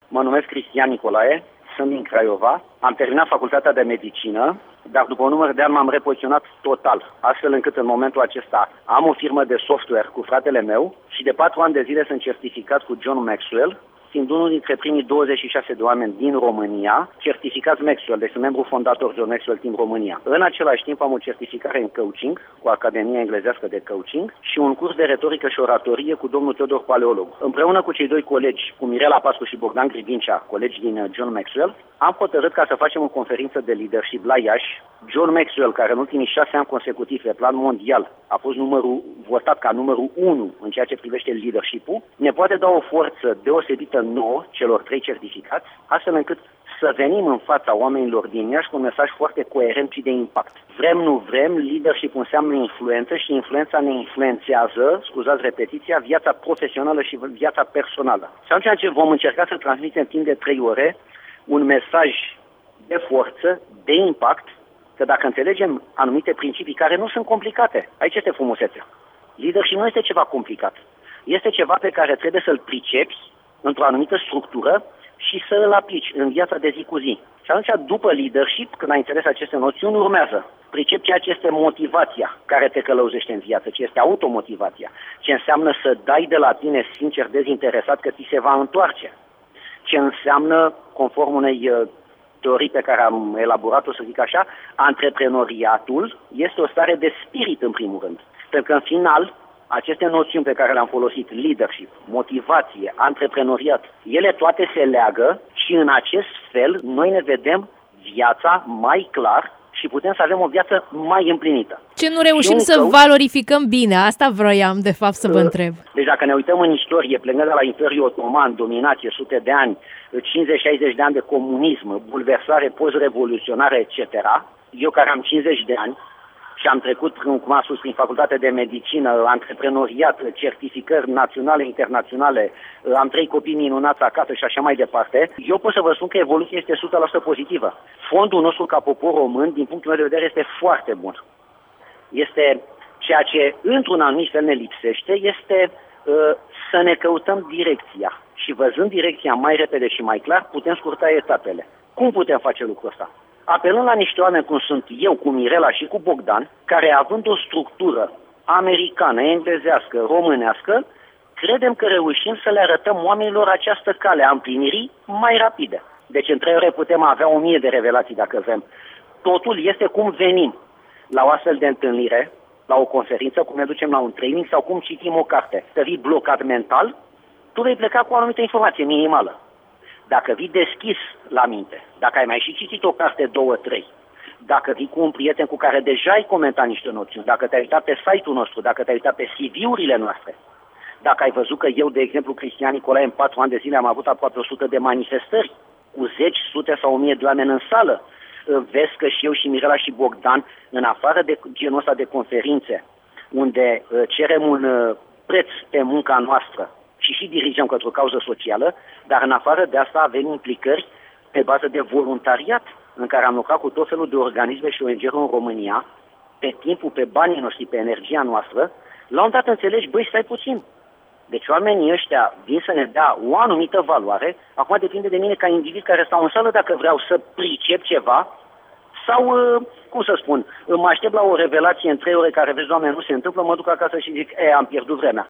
Mă numesc Cristian Nicolae, sunt din Craiova, am terminat facultatea de medicină, dar după un număr de ani m-am repoziționat total, astfel încât în momentul acesta am o firmă de software cu fratele meu și de 4 ani de zile sunt certificat cu John Maxwell, fiind unul dintre primii 26 de oameni din România certificați Maxwell, deci sunt membru fondator John Maxwell Team România. În același timp am o certificare în coaching cu Academia Englezească de Coaching și un curs de retorică și oratorie cu domnul Teodor Paleolog. Împreună cu cei doi colegi, cu Mirela Pascu și Bogdan Grivincea, colegi din John Maxwell, am hotărât ca să facem o conferință de leadership la Iași. John Maxwell, care în ultimii 6 ani consecutiv pe plan mondial a fost votat ca numărul 1 în ceea ce privește leadership-ul, ne poate da o forță deosebită nouă, celor 3 certificați, astfel încât să venim în fața oamenilor din Iași cu un mesaj foarte coerent și de impact. Vrem, nu vrem, leadership înseamnă influență și influența ne influențează, scuzați repetiția, viața profesională și viața personală. Și atunci vom încerca să transmitem timp de 3 ore un mesaj de forță, de impact, că dacă înțelegem anumite principii care nu sunt complicate, aici este frumusețea. Leadership nu este ceva complicat. Este ceva pe care trebuie să-l pricepi într-o anumită structură și să îl aplici în viața de zi cu zi. Și atunci, după leadership, când ai înțeles aceste noțiuni, urmează. Pricep ceea ce este motivația care te călăuzește în viață, ce este automotivația, ce înseamnă să dai de la tine sincer dezinteresat că ți se va întoarce, ce înseamnă, conform unei teorii pe care am elaborat-o, să zic așa, antreprenoriatul este o stare de spirit în primul rând. Pentru că în final, aceste noțiuni pe care le-am folosit, leadership, motivație, antreprenoriat, ele toate se leagă și în acest fel noi ne vedem viața mai clar și putem să avem o viață mai împlinită. Ce nu reușim să valorificăm bine? Asta vroiam de fapt să vă întreb. Deci dacă ne uităm în istorie, plecând de la Imperiul Otoman, dominație, sute de ani, 50-60 de ani de comunism, bulversare post-revoluționare, etc., eu care am 50 de ani, și am trecut, cum am spus, prin facultate de medicină, antreprenoriat, certificări naționale, internaționale, am 3 copii minunați acasă și așa mai departe, eu pot să vă spun că evoluția este 100% pozitivă. Fondul nostru ca popor român, din punctul meu de vedere, este foarte bun. Este ceea ce într-un anumit fel ne lipsește, este să ne căutăm direcția. Și văzând direcția mai repede și mai clar, putem scurta etapele. Cum putem face lucrul ăsta? Apelând la niște oameni cum sunt eu, cu Mirela și cu Bogdan, care având o structură americană, englezească, românească, credem că reușim să le arătăm oamenilor această cale a împlinirii mai rapide. Deci în 3 ore putem avea 1000 de revelații dacă vrem. Totul este cum venim la o astfel de întâlnire, la o conferință, cum ne ducem la un training sau cum citim o carte. Să vii blocat mental, tu vei pleca cu o anumită informație minimală. Dacă vii deschis la minte, dacă ai mai și citit o carte 2-3, dacă vii cu un prieten cu care deja ai comentat niște noțiuni, dacă te-ai uitat pe site-ul nostru, dacă te-ai uitat pe CV-urile noastre, dacă ai văzut că eu, de exemplu, Cristian Nicolae, în 4 ani de zile am avut aproape 100 de manifestări, cu 10, sute sau 1000 de oameni în sală, vezi că și eu și Mirela și Bogdan, în afară de genul ăsta de conferințe, unde cerem un preț pe munca noastră, și dirijăm către o cauză socială, dar în afară de asta avem implicări pe bază de voluntariat, în care am lucrat cu tot felul de organisme și ONG-uri în România, pe timpul, pe banii noștri, pe energia noastră. La un dat înțelegi, băi, stai puțin. Deci oamenii ăștia vin să ne dea o anumită valoare, acum depinde de mine ca individ care stau în sală dacă vreau să pricep ceva sau, cum să spun, mă aștept la o revelație în 3 ore care, vezi, Doamne, nu se întâmplă, mă duc acasă și zic, am pierdut vremea.